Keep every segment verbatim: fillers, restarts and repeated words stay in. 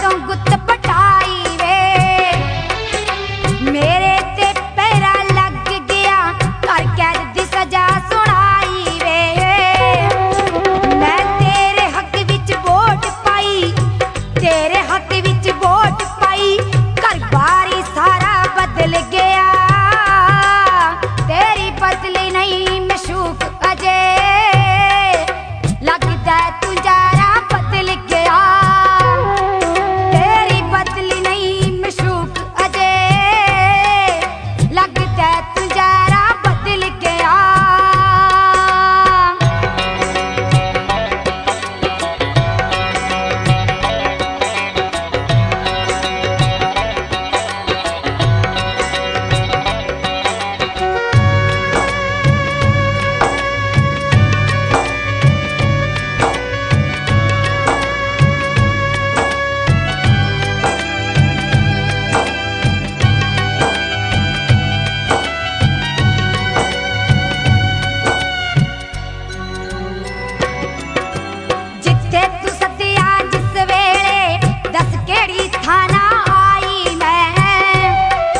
नालों गुत्त पटाई वे मेरे ते पैरा लग गया कर कैद दी सजा सुनाई वे मैं तेरे हक विच वोट पाई तेरे हक विच वोट पाई घर बारी सारा बदल गया तेरी पतली नहीं मशूक अजे लगता तू जरा बदल गया तेरी पतली नहीं मशूक अजे लगता तू जरा बदल गया थाना आई मैं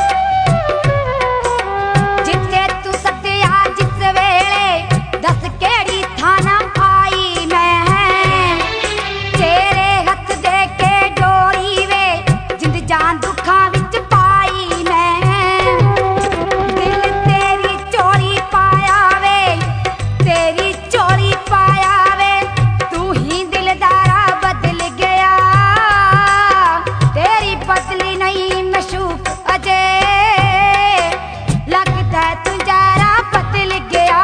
जिथे तू सत्या जिस वेले दस केड़ी थाना आई मैं तेरे हथ दे के डोरी वे जिंद जान दुखां विच पाई मैं दिल तेरी चोरी पाया वे तेरी चोरी पाया वे तू ही दिलदारा बदल गया तेरी पतली नहीं मशूक अजे लगता तू जरा बदल गया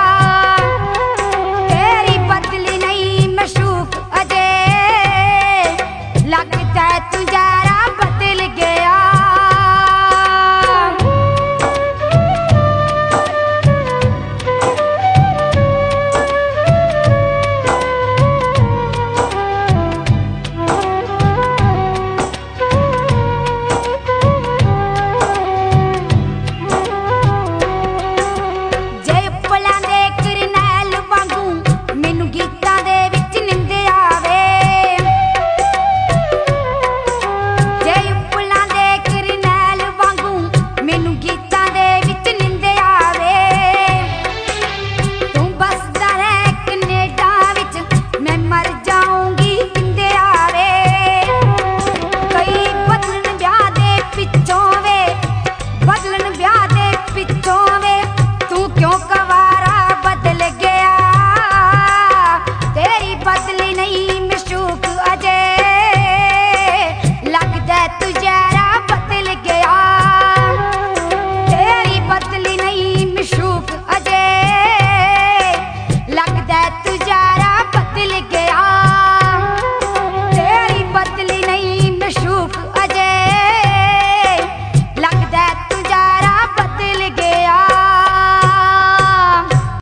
तेरी पतली नहीं मशूक अजे लगता तू जरा